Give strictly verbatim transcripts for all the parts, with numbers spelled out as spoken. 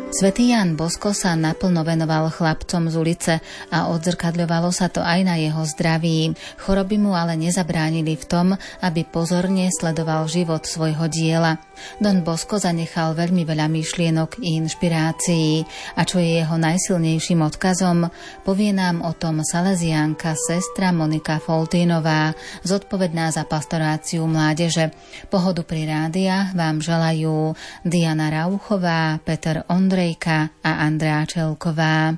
Svätý Ján Bosko sa naplno venoval chlapcom z ulice a odzrkadľovalo sa to aj na jeho zdraví. Choroby mu ale nezabránili v tom, aby pozorne sledoval život svojho diela. Don Bosko zanechal veľmi veľa myšlienok i inšpirácií a čo je jeho najsilnejším odkazom, povie nám o tom salesiánka sestra Monika Foltínová, zodpovedná za pastoráciu mládeže. Pohodu pri rádiách vám želajú Diana Rauchová, Peter Ondrejka a Andrea Čelková.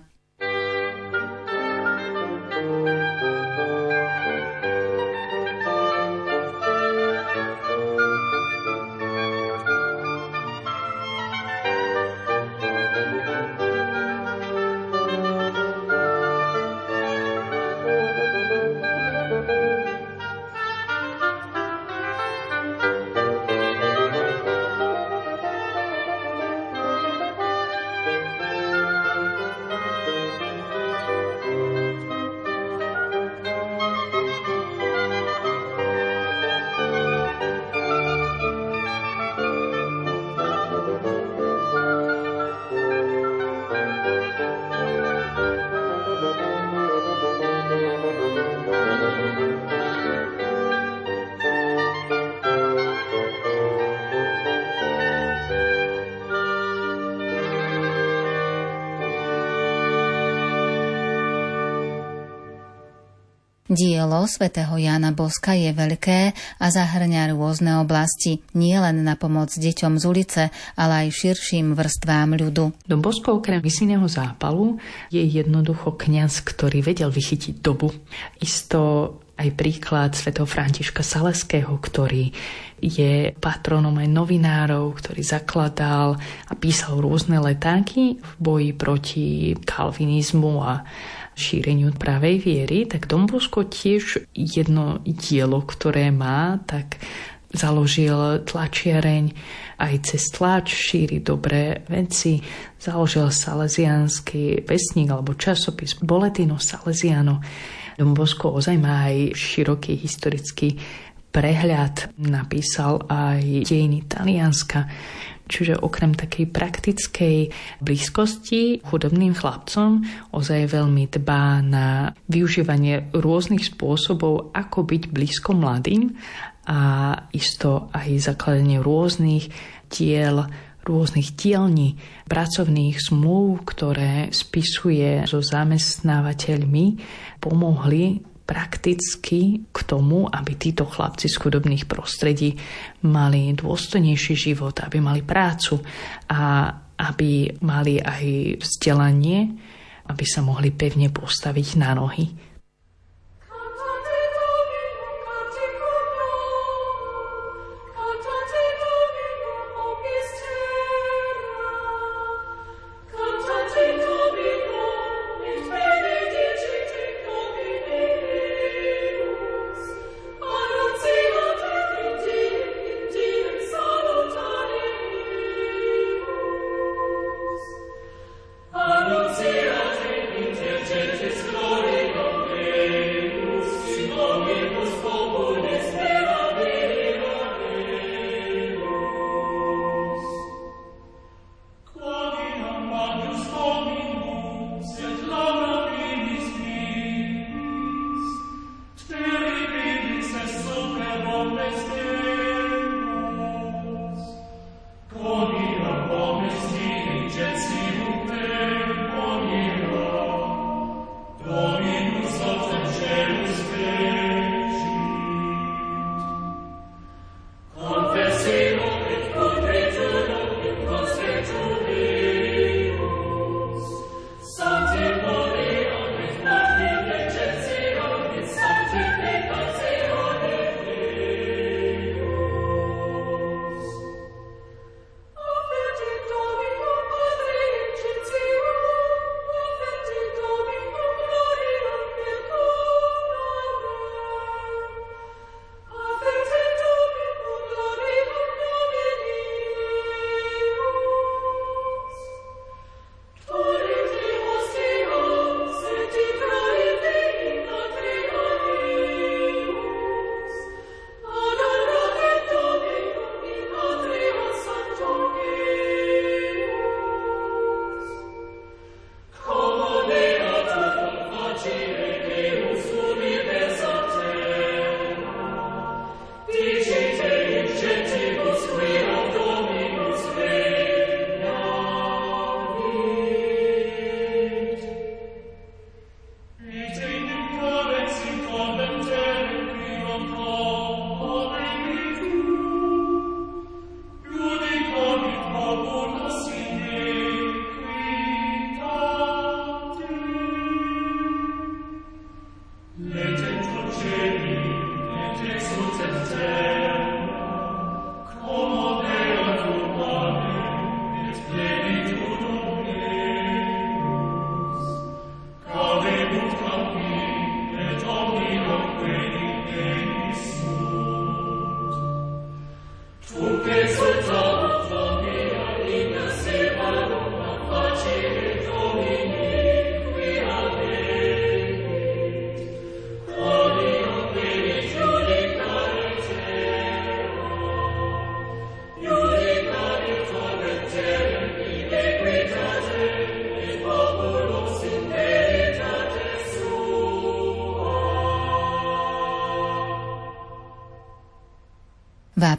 Dielo svätého Jána Boska je veľké a zahŕňa rôzne oblasti, nie len na pomoc deťom z ulice, ale aj širším vrstvám ľudu. Don Bosko okrem misijného zápalu je jednoducho kňaz, ktorý vedel vychytiť dobu. Isto aj príklad svätého Františka Saleského, ktorý je patronom aj novinárov, ktorý zakladal a písal rôzne letáky v boji proti kalvinizmu a šíreniu pravej viery, tak Don Bosko tiež jedno dielo, ktoré má, tak založil tlačiareň aj cez tlač, šíri dobré veci, založil salesiánsky vesník alebo časopis Boletino Salesiano. Don Bosko ozaj má aj široký historický prehľad, napísal aj dejiny Talianska. Čiže okrem takej praktickej blízkosti chudobným chlapcom ozaj veľmi dbá na využívanie rôznych spôsobov, ako byť blízko mladým a isto aj zakladanie rôznych diel, rôznych dielní, pracovných zmluv, ktoré spisuje so zamestnávateľmi, pomohli prakticky k tomu, aby títo chlapci z chudobných prostredí mali dôstojnejší život, aby mali prácu a aby mali aj vzdelanie, aby sa mohli pevne postaviť na nohy. Annunziate in te gentis gloriam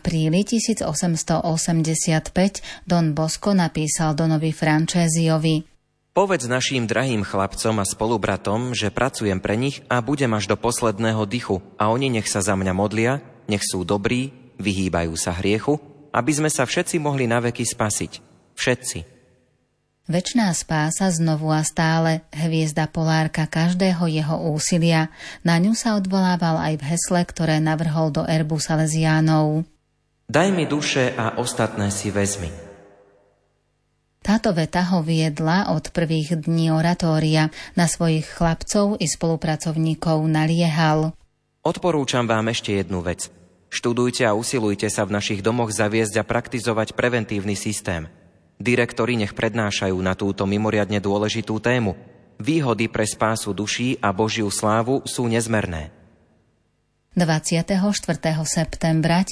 apríli tisícosemstoosemdesiatpäť Don Bosco napísal Donovi Franchésiovi: Povedz naším drahým chlapcom a spolubratom, že pracujem pre nich a budem až do posledného dychu a oni nech sa za mňa modlia, nech sú dobrí, vyhýbajú sa hriechu, aby sme sa všetci mohli naveky spasiť. Všetci. Večná spása znovu a stále, hviezda polárka každého jeho úsilia. Na ňu sa odvolával aj v hesle, ktoré navrhol do erbu Salesiánov. Daj mi duše a ostatné si vezmi. Táto veta ho viedla od prvých dní oratória. Na svojich chlapcov i spolupracovníkov naliehal: Odporúčam vám ešte jednu vec. Študujte a usilujte sa v našich domoch zaviesť a praktizovať preventívny systém. Direktori nech prednášajú na túto mimoriadne dôležitú tému. Výhody pre spásu duší a Božiu slávu sú nezmerné. dvadsiateho štvrtého septembra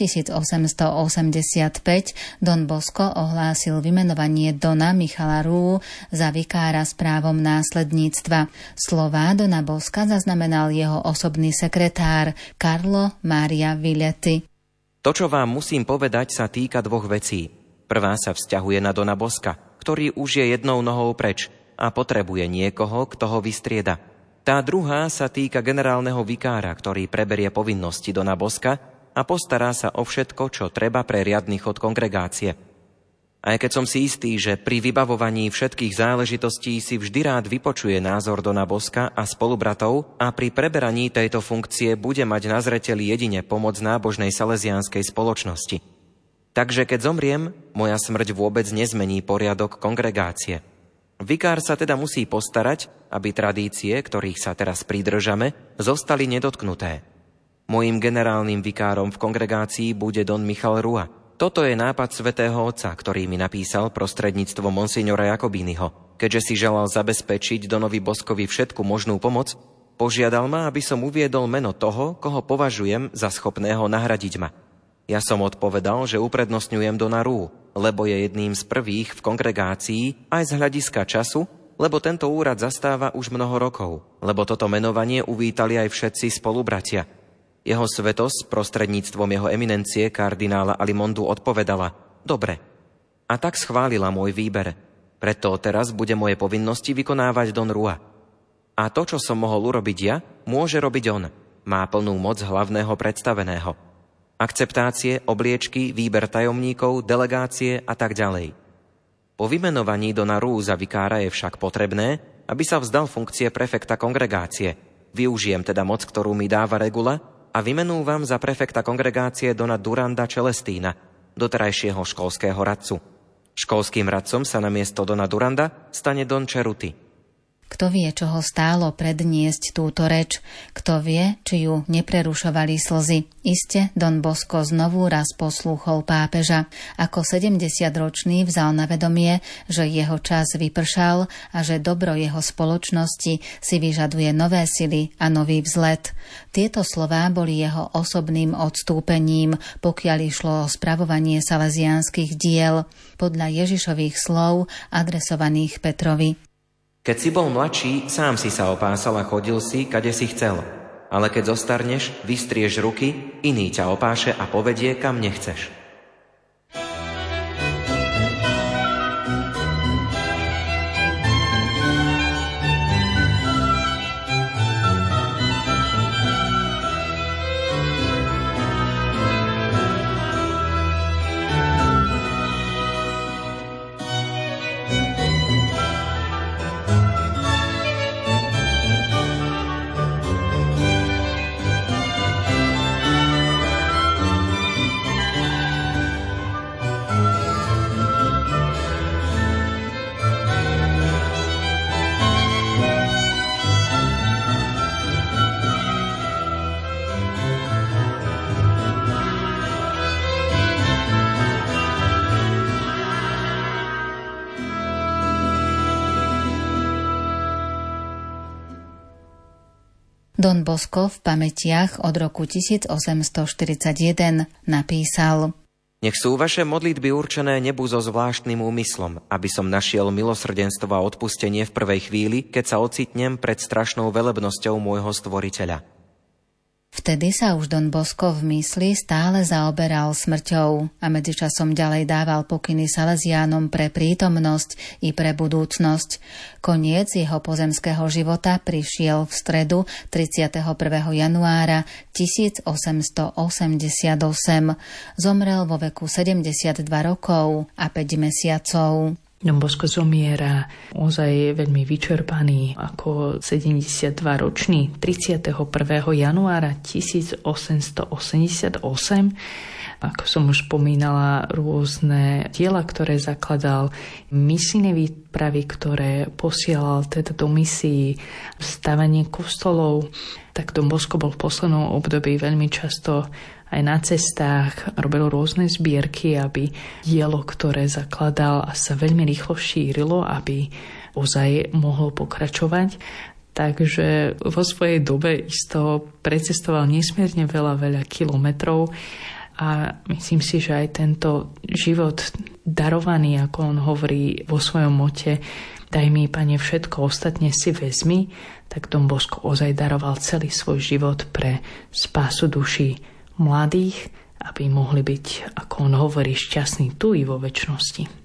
tisícosemstoosemdesiatpäť Don Bosco ohlásil vymenovanie Dona Michala Ruu za vikára s právom následníctva. Slová Dona Bosca zaznamenal jeho osobný sekretár Carlo Maria Villetti. To, čo vám musím povedať, sa týka dvoch vecí. Prvá sa vzťahuje na Dona Bosca, ktorý už je jednou nohou preč a potrebuje niekoho, kto ho vystrieda. Tá druhá sa týka generálneho vikára, ktorý preberie povinnosti Dona Bosca a postará sa o všetko, čo treba pre riadny chod kongregácie. Aj keď som si istý, že pri vybavovaní všetkých záležitostí si vždy rád vypočuje názor Dona Bosca a spolubratov a pri preberaní tejto funkcie bude mať na zreteli jedine pomoc nábožnej salesiánskej spoločnosti. Takže keď zomriem, moja smrť vôbec nezmení poriadok kongregácie. Vikár sa teda musí postarať, aby tradície, ktorých sa teraz pridržame, zostali nedotknuté. Mojím generálnym vikárom v kongregácii bude Don Michal Rua. Toto je nápad svätého Otca, ktorý mi napísal prostredníctvom monsignora Jakobínyho. Keďže si želal zabezpečiť Donovi Boskovi všetku možnú pomoc, požiadal ma, aby som uviedol meno toho, koho považujem za schopného nahradiť ma. Ja som odpovedal, že uprednostňujem Dona Ruu, lebo je jedným z prvých v kongregácii aj z hľadiska času, lebo tento úrad zastáva už mnoho rokov, lebo toto menovanie uvítali aj všetci spolubratia. Jeho svetosť prostredníctvom jeho eminencie kardinála Alimondu odpovedala: Dobre. A tak schválila môj výber. Preto teraz bude moje povinnosti vykonávať Don Rua. A to, čo som mohol urobiť ja, môže robiť on. Má plnú moc hlavného predstaveného. Akceptácie, obliečky, výber tajomníkov, delegácie a tak ďalej. Po vymenovaní Dona Ruu za vikára je však potrebné, aby sa vzdal funkcie prefekta kongregácie. Využijem teda moc, ktorú mi dáva regula a vymenúvam za prefekta kongregácie Dona Duranda Celestína, doterajšieho školského radcu. Školským radcom sa namiesto Dona Duranda stane Don Ceruti. Kto vie, čo ho stálo predniesť túto reč? Kto vie, či ju neprerušovali slzy? Iste Don Bosco znovu raz poslúchol pápeža. Ako sedemdesiatročný vzal na vedomie, že jeho čas vypršal a že dobro jeho spoločnosti si vyžaduje nové sily a nový vzlet. Tieto slová boli jeho osobným odstúpením, pokiaľ išlo o spravovanie salesiánskych diel, podľa Ježišových slov adresovaných Petrovi. Keď si bol mladší, sám si sa opásal a chodil si, kade si chcel. Ale keď zostarneš, vystrieš ruky, iný ťa opáše a povedie, kam nechceš. Don Bosco v pamätiach od roku tisícosemstoštyridsaťjeden napísal: Nech sú vaše modlitby určené nebu so zvláštnym úmyslom, aby som našiel milosrdenstvo a odpustenie v prvej chvíli, keď sa ocitnem pred strašnou velebnosťou môjho stvoriteľa. Vtedy sa už Don Bosco v mysli stále zaoberal smrťou a medzičasom ďalej dával pokyny Salesiánom pre prítomnosť i pre budúcnosť. Koniec jeho pozemského života prišiel v stredu tridsiateho prvého januára tisícosemstoosemdesiatosem. Zomrel vo veku sedemdesiatdva rokov a päť mesiacov. Don Bosco zomiera ozaj veľmi vyčerpaný ako sedemdesiatdvaročný tridsiateho prvého januára tisícosemstoosemdesiatosem. Ako som už spomínala, rôzne diela, ktoré zakladal, misijné výpravy, ktoré posielal teda do misií, stavanie kostolov, tak Don Bosco bol v poslednom období veľmi často aj na cestách, robil rôzne zbierky, aby dielo, ktoré zakladal, a sa veľmi rýchlo šírilo, aby ozaj mohol pokračovať. Takže vo svojej dobe isto precestoval nesmierne veľa, veľa kilometrov a myslím si, že aj tento život darovaný, ako on hovorí vo svojom mote, daj mi, Pane, všetko, ostatne si vezmi, tak Don Bosco ozaj daroval celý svoj život pre spásu duší mladých, aby mohli byť, ako on hovorí, šťastní tu i vo večnosti.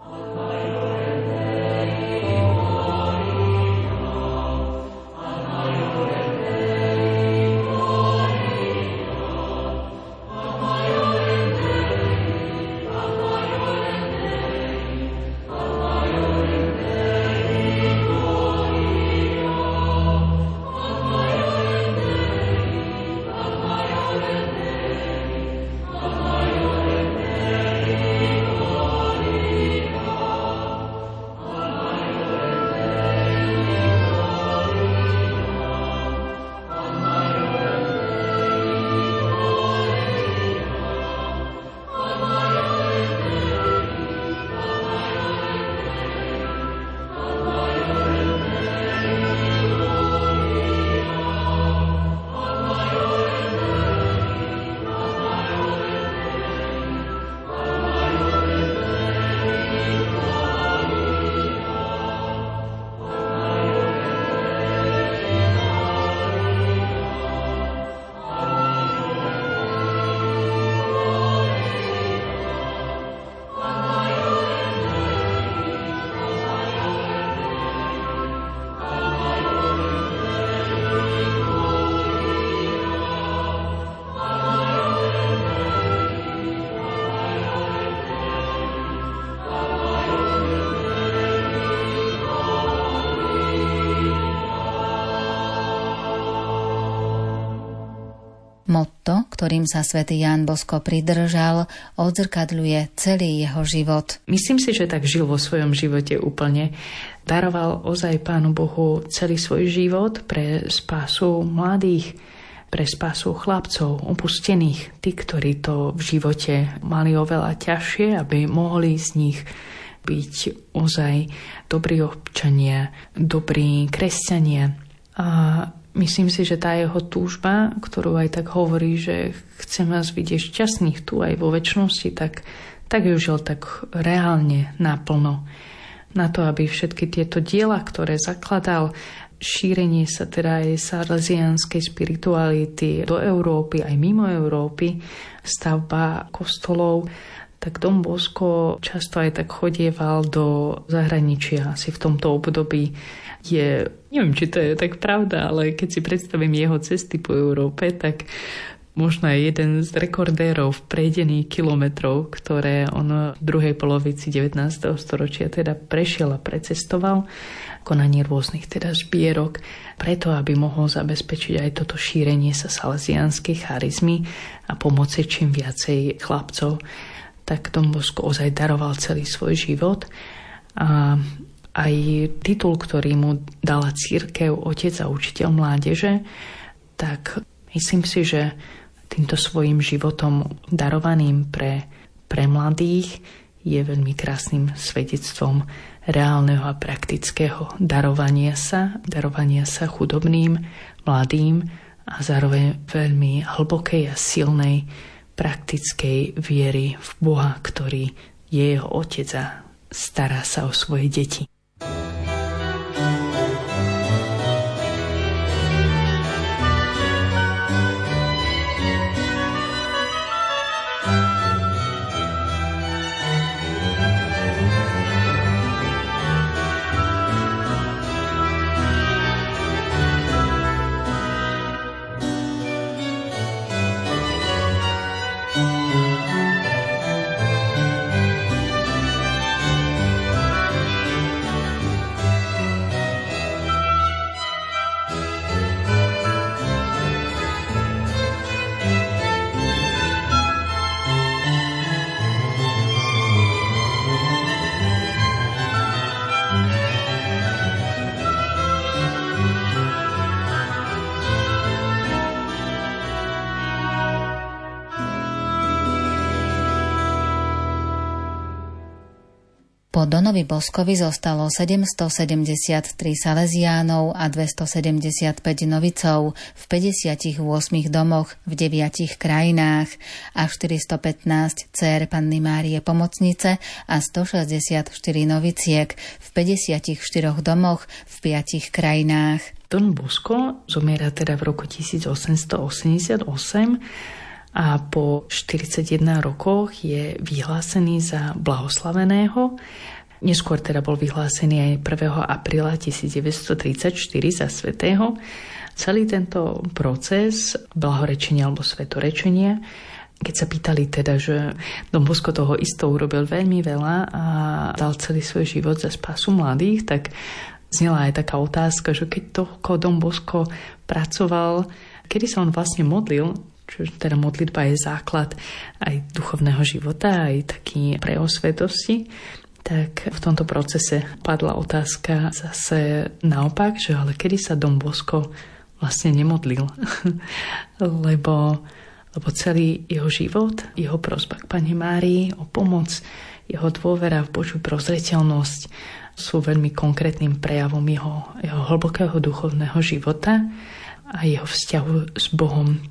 Motto, ktorým sa svätý Ján Bosko pridržal, odzrkadľuje celý jeho život. Myslím si, že tak žil vo svojom živote úplne. Daroval ozaj Pánu Bohu celý svoj život pre spásu mladých, pre spásu chlapcov, opustených, tí, ktorí to v živote mali oveľa ťažšie, aby mohli z nich byť ozaj dobrí občania, dobrí kresťania. A myslím si, že tá jeho túžba, ktorú aj tak hovorí, že chcem vás vidieť šťastných tu aj vo večnosti, tak, tak ju žil tak reálne, naplno. Na to, aby všetky tieto diela, ktoré zakladal, šírenie sa teda aj salesiánskej spirituality do Európy, aj mimo Európy, stavba kostolov, tak Don Bosco často aj tak chodieval do zahraničia. Asi v tomto období je, neviem, či to je tak pravda, ale keď si predstavím jeho cesty po Európe, tak možno aj jeden z rekordérov v prejdení kilometrov, ktoré on v druhej polovici devätnásteho storočia teda prešiel a precestoval, konanie rôznych teda zbierok, preto aby mohol zabezpečiť aj toto šírenie sa salesiánskej charizmy a pomoci čím viacej chlapcov. Tak Don Bosco ozaj daroval celý svoj život a aj titul, ktorý mu dala cirkev, otec a učiteľ mládeže, tak myslím si, že týmto svojim životom darovaným pre, pre mladých je veľmi krásnym svedectvom reálneho a praktického darovania sa, darovania sa chudobným, mladým a zároveň veľmi hlbokej a silnej praktickej viery v Boha, ktorý je jeho otec a stará sa o svoje deti. Po Donovi Boskovi zostalo sedemstosedemdesiattri saleziánov a dvestosedemdesiatpäť novicov v päťdesiatosem domoch v deviatich krajinách a štyristopätnásť dcér Panny Márie Pomocnice a stošesťdesiatštyri noviciek v päťdesiatštyroch domoch v piatich krajinách. Don Bosco zomiera teda v roku tisícosemstoosemdesiatosem a po štyridsaťjeden rokoch je vyhlásený za blahoslaveného. Neskôr teda bol vyhlásený aj prvého apríla tisícdeväťstotridsaťštyri za svätého. Celý tento proces blahorečenia alebo svetorečenia, keď sa pýtali teda, že Don Bosco toho isto urobil veľmi veľa a dal celý svoj život za spásu mladých, tak znela aj taká otázka, že keď toľko Don Bosco pracoval, kedy sa on vlastne modlil, čo teda modlitba je základ aj duchovného života, aj taký preosvetosti, tak v tomto procese padla otázka zase naopak, že ale kedy sa Don Bosco vlastne nemodlil, lebo, lebo celý jeho život, jeho prosba k Panne Márii o pomoc, jeho dôvera v Božiu prozreteľnosť sú veľmi konkrétnym prejavom jeho, jeho hlbokého duchovného života a jeho vzťahu s Bohom.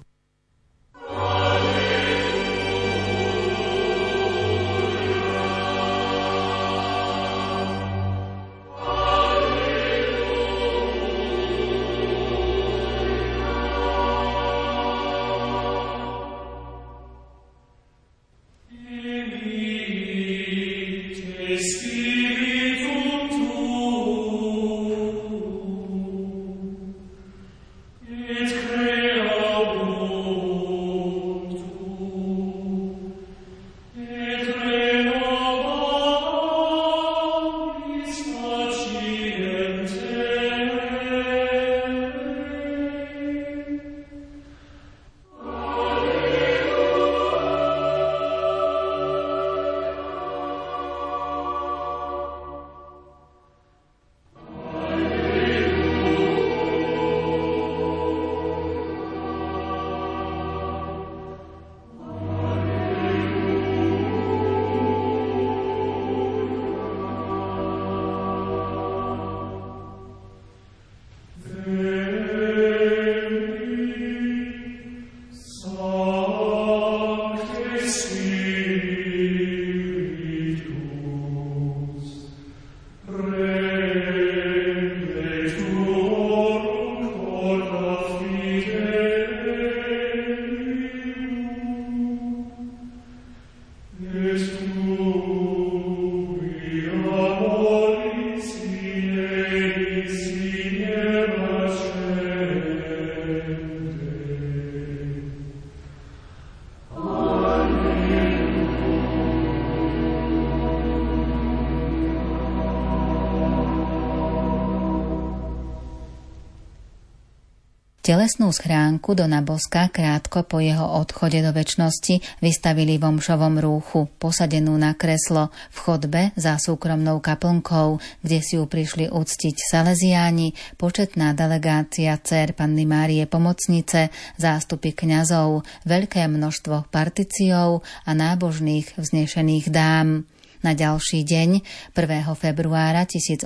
Telesnú schránku Dona Boska krátko po jeho odchode do večnosti vystavili v omšovom rúchu, posadenú na kreslo v chodbe za súkromnou kaplnkou, kde si ju prišli uctiť saleziáni, početná delegácia dcér Panny Márie Pomocnice, zástupy kňazov, veľké množstvo particiov a nábožných vznešených dám. Na ďalší deň, prvého februára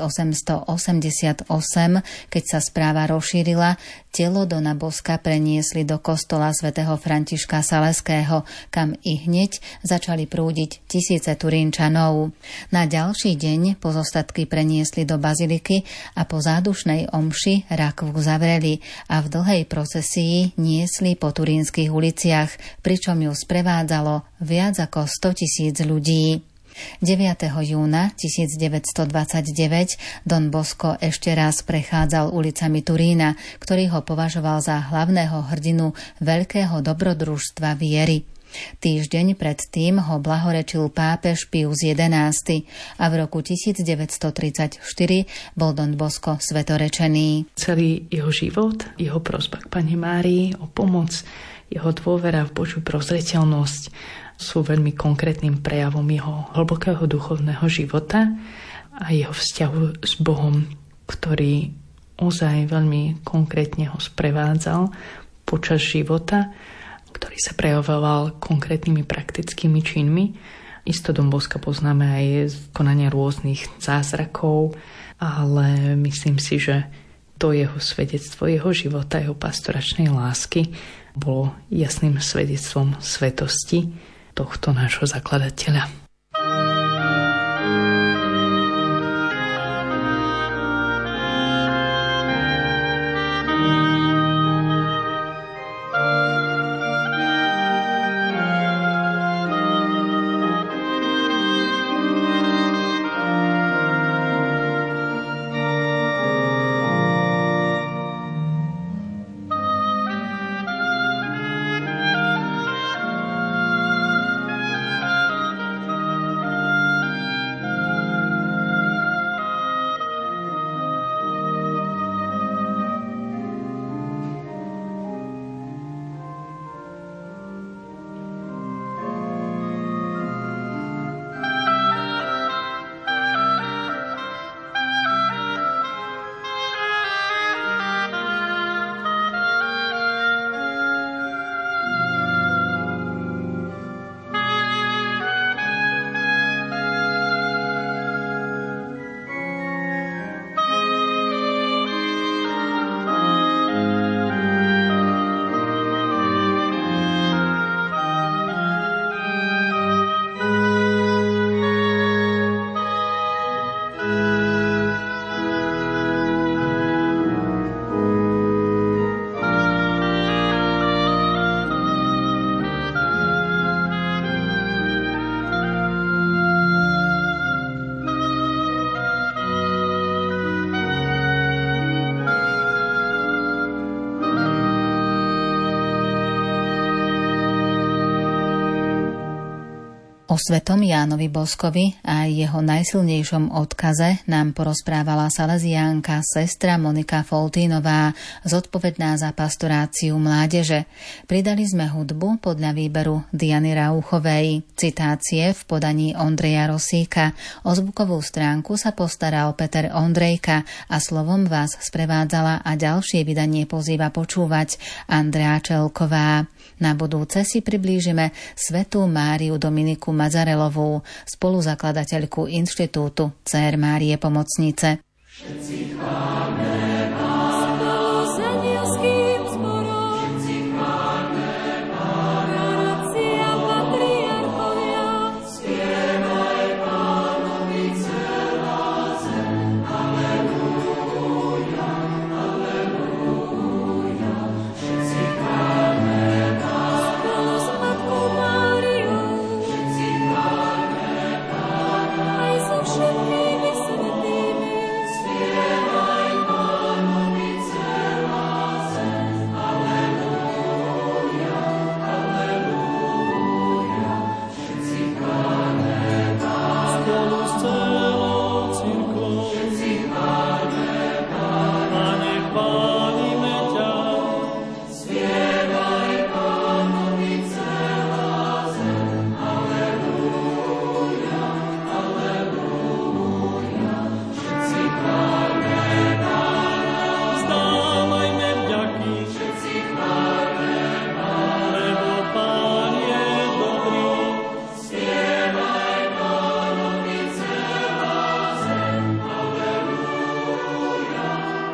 tisícosemstoosemdesiatosem, keď sa správa rozšírila, telo Dona Boska preniesli do kostola svätého Františka Saleského, kam i hneď začali prúdiť tisíce Turínčanov. Na ďalší deň pozostatky preniesli do baziliky a po zádušnej omši rakvu zavreli a v dlhej procesii niesli po turínskych uliciach, pričom ju sprevádzalo viac ako stotisíc ľudí. deviateho júna tisícdeväťstodvadsaťdeväť Don Bosco ešte raz prechádzal ulicami Turína, ktorý ho považoval za hlavného hrdinu veľkého dobrodružstva viery. Týždeň predtým ho blahorečil pápež Pius jedenásty a v roku tisícdeväťstotridsaťštyri bol Don Bosco svetorečený. Celý jeho život, jeho prosba k Panne Márii o pomoc, jeho dôvera v Božiu prozreteľnosť sú veľmi konkrétnym prejavom jeho hlbokého duchovného života a jeho vzťahu s Bohom, ktorý ozaj veľmi konkrétne ho sprevádzal počas života, ktorý sa prejavoval konkrétnymi praktickými činmi Isto Dom Boska poznáme aj z konania rôznych zázrakov, ale myslím si, že to jeho svedectvo, jeho života, jeho pastoračnej lásky bolo jasným svedectvom svetosti tohto nášho zakladateľa. O svetom Jánovi Boskovi a jeho najsilnejšom odkaze nám porozprávala salesiánka sestra Monika Foltínová, zodpovedná za pastoráciu mládeže. Pridali sme hudbu podľa výberu Diany Rauchovej, citácie v podaní Ondreja Rosíka. O zvukovú stránku sa postaral Peter Ondrejka a slovom vás sprevádzala a ďalšie vydanie pozýva počúvať Andrea Čelková. Na budúce si priblížime svätú Máriu Dominiku Mazarelovú, spoluzakladateľku inštitútu Dcér Márie Pomocnice. Všetci chváľme Pána, spolu s anielským zborom. Všetci chváľme Pána, krácia patriarchovia. Spievaj Pánovi celá zem. Aleluja, aleluja. Všetci chváľme Pána, spolu s Matkou Máriou. Všetci chváľme Pána, aj so všetkými svätými. Spievaj Pánovi celá zem. Aleluja, aleluja. Všetci chváľme Pána, spolu s celou cirkvou. Všetci chváľme Pána, a nech chválime ťa. Spievaj Pánovi celá zem. Aleluja, aleluja. Všetci chváľme Pána, vzdávajme vďaky. Všetci chváľme Pána, lebo Pán je dobrý. Spievaj Pánovi celá zem. Aleluja,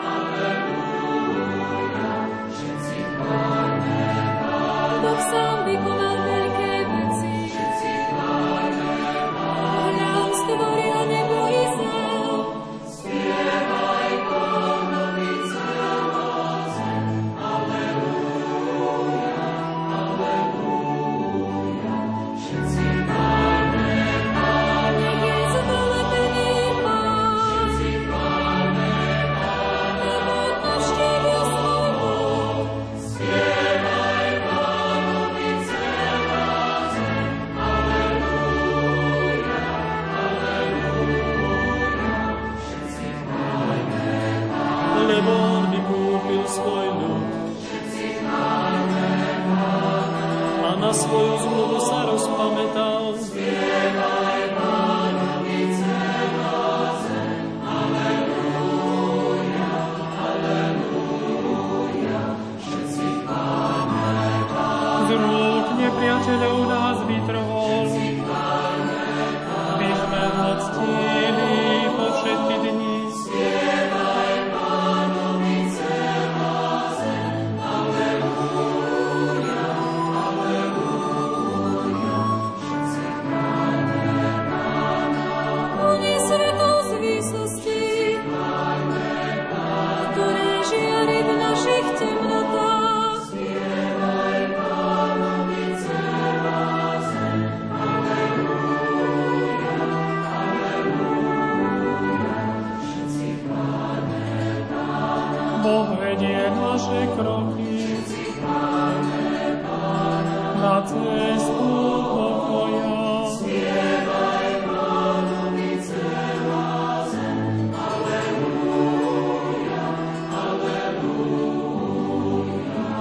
aleluja. Všetci chváľme Pána, Boh sám vykonal veľké veci. Všetci chváľme Pána, on stvoril nebo i zem. Spievaj Pánovi celá zem. Aleluja, aleluja. Všetci chváľme Pána, nech je zvelebený Pán. Všetci chváľme Pána, lebo navštívil svoj ľud. Spievaj Pánovi celá zem. Aleluja, aleluja. Všetci chváľme Pána, lebo on vykúpil svoj ľud. Všetci chváľme Pána, a na svoju zmluvu sa rozpamätal. Spievaj Pánovi celá zem. Aleluja, aleluja. Všetci chváľme Pána, z rúk nepriateľov nás vytrhol. Všetci chváľme Boh vedie naše kroky na cestu pokoja. Spievaj Pánovi celá zem, Aleluja, Aleluja.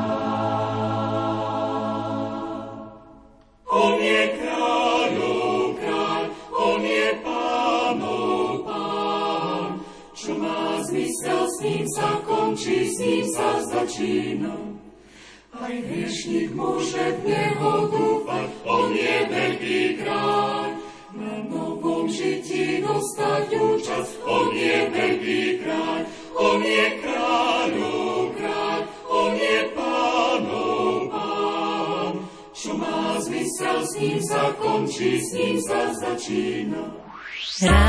On je kráľov kráľ, on je Pánov Pán, čo má zmysel, s ním sa končí, s ním sa začína. Aj hriešnik môže v neho dúfať, on je veľký kráľ. Na novom žití dostať účasť, on je veľký kráľ. On je kráľov kráľ, on je Pánov Pán. Čo má zmysel, s ním sa končí, s ním sa začína.